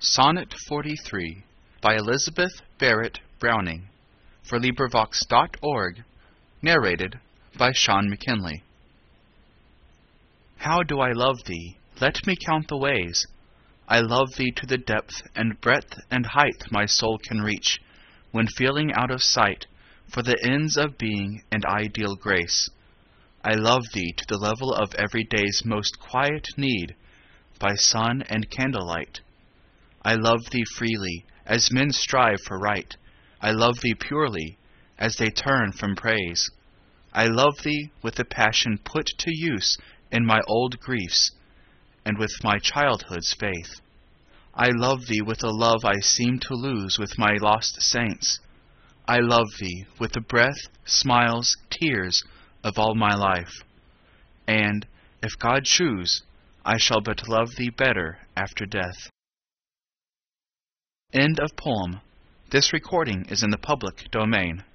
Sonnet 43 by Elizabeth Barrett Browning for LibriVox.org, narrated by Sean McKinley. How do I love thee? Let me count the ways. I love thee to the depth and breadth and height my soul can reach, when feeling out of sight for the ends of being and ideal grace. I love thee to the level of every day's most quiet need, by sun and candlelight. I love thee freely, as men strive for right. I love thee purely, as they turn from praise. I love thee with the passion put to use in my old griefs, and with my childhood's faith. I love thee with a love I seem to lose with my lost saints. I love thee with the breath, smiles, tears of all my life. And, if God choose, I shall but love thee better after death. End of poem. This recording is in the public domain.